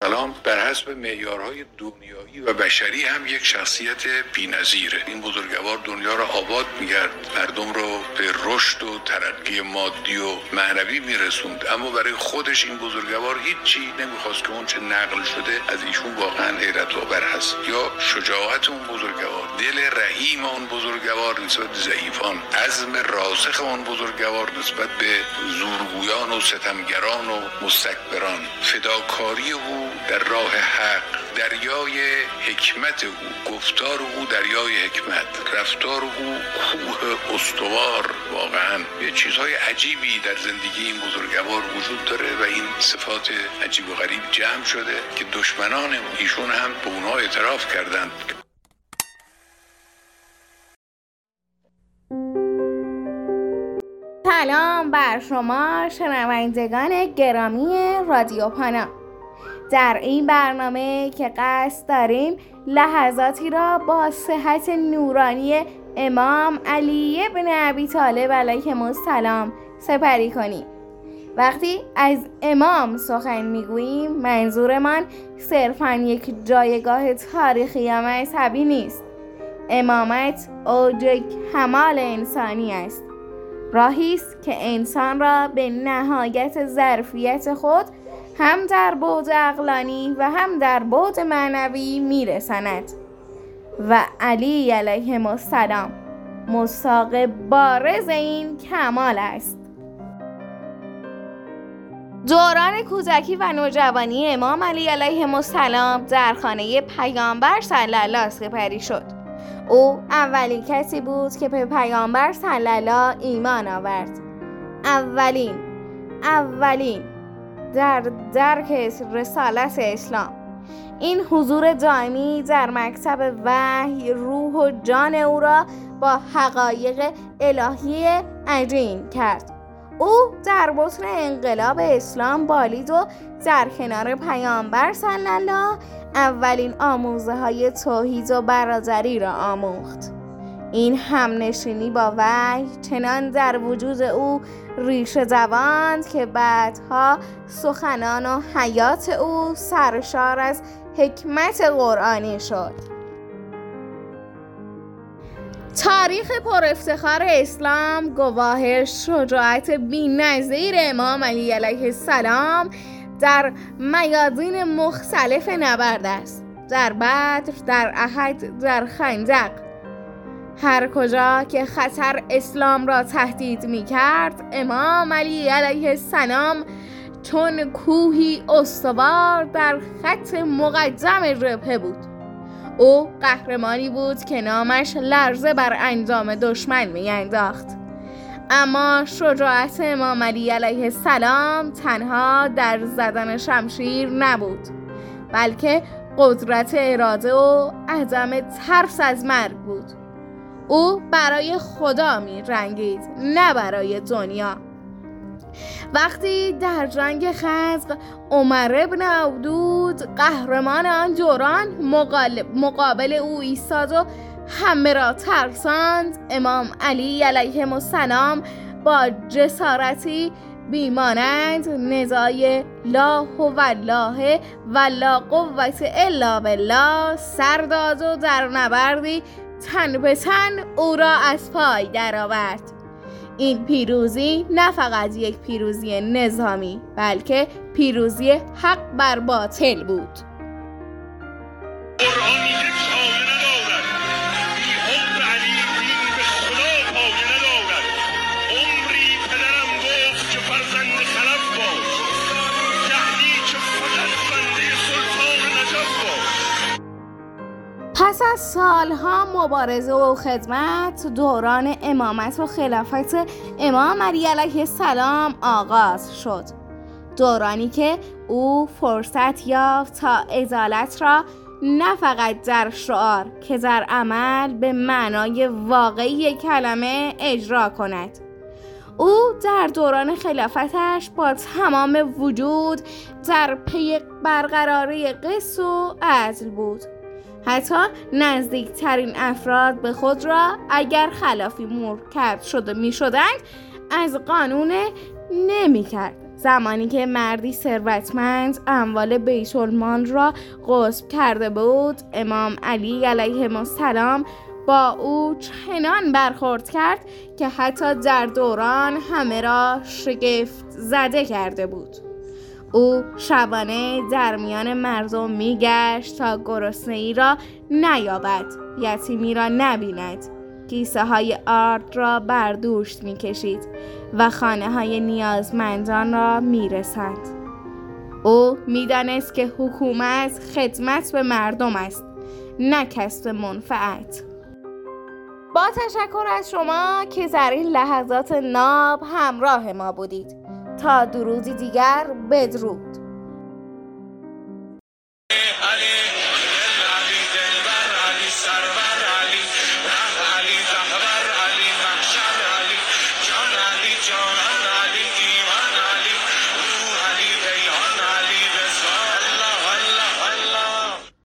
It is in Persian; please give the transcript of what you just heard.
سلام. بر حسب معیارهای دنیایی و بشری هم یک شخصیت بی‌نظیره. این بزرگوار دنیا را آباد می‌کرد، مردم رو به رشد و ترقی مادی و معنوی میرسوند، اما برای خودش این بزرگوار هیچی نمیخواست که اون چه نقل شده از ایشون واقعا حیرت آور هست. یا شجاعت اون بزرگوار، دل رحیم اون بزرگوار نسبت به ضعیفان، عزم راسخ اون بزرگوار نسبت به زورگویان و ستمگران و مستکبران، فداکاری او در راه حق، دریای حکمت او، گفتار او دریای حکمت، رفتار او کوه استوار. واقعا یه چیزهای عجیبی در زندگی این بزرگوار وجود داره و این صفات عجیب و غریب جمع شده که دشمنان ایشون هم به اونها اعتراف کردند. سلام بر شما شنوندگان گرامی رادیو پانا. در این برنامه که قصد داریم لحظاتی را با صحت نورانی امام علی بن ابی طالب علیه السلام سپری کنیم. وقتی از امام سخن میگوییم منظورمان صرفاً یک جایگاه تاریخی یا مذهبی نیست. امامت اوج کمال انسانی است، راهی است که انسان را به نهایت ظرفیت خود هم در بعد عقلانی و هم در بعد معنوی میرساند و علی علیه السلام مصداق بارز این کمال است. دوران کودکی و نوجوانی امام علی علیه السلام در خانه پیامبر صلی الله سپری شد. او اولین کسی بود که به پیامبر صلی الله ایمان آورد. اولین در درک رسالت اسلام. این حضور دائمی در مکتب وحی روح و جان او را با حقایق الهی عجین کرد. او در بطن انقلاب اسلام بالید و در کنار پیامبر صلی الله اولین آموزه های توحید و برادری را آموخت. این همنشینی با وحی چنان در وجود او ریشه دواند که بعدها سخنان و حیات او سرشار از حکمت قرآنی شد. تاریخ پر افتخار اسلام گواه شجاعت بی‌نظیر امام علی علیه السلام در میادین مختلف نبرد است. در بدر، در احد، در خندق، هر کجا که خطر اسلام را تهدید می کرد امام علی علیه السلام چون کوهی استوار در خط مقدم جبهه بود. او قهرمانی بود که نامش لرزه بر اندام دشمن می انداخت. اما شجاعت امام علی علیه السلام تنها در زدن شمشیر نبود، بلکه قدرت اراده و عدم ترس از مرگ بود. او برای خدا می جنگید، نه برای دنیا. وقتی در جنگ خزق عمر بن عبدود قهرمان آن دوران مقابل او ایستاد و همه را ترساند، امام علی علیه السلام با جسارتی بیمانند ندای لا هوالله و لا قوة الا بالله سر داد و در نبردی تن به تن او را از پای درآورد. این پیروزی نه فقط یک پیروزی نظامی بلکه پیروزی حق بر باطل بود. قرآن یک شایه ندارد، بی حب علی دین به خدا پایه ندارد. عمری پدرم گفت که فرزند خلف باش، یعنی که خودت بنده سلطان نجف باش. پس از سالها مبارزه و خدمت دوران امامت و خلافت امام علی علیه السلام آغاز شد. دورانی که او فرصت یافت تا عدالت را نه فقط در شعار که در عمل به معنای واقعی کلمه اجرا کند. او در دوران خلافتش با تمام وجود در پی برقراری قسط و عدل بود. حتی نزدیکترین افراد به خود را اگر خلافی مرتکب شده می شدند از قانون نمی کرد. زمانی که مردی ثروتمند اموال بیت المال را غصب کرده بود، امام علی علیه السلام با او چنان برخورد کرد که حتی در دوران همه را شگفت زده کرده بود. او شبانه در میان مردم میگشت تا گرسنه‌ای را نیابد، یتیمی را نبیند، کیسه های آرد را بر دوش میکشید و خانه های نیازمندان را میرسد. او میدانست که حکومت خدمت به مردم است، نه کسب منفعت. با تشکر از شما که در این لحظات ناب همراه ما بودید. تا درودی دیگر، بدرود.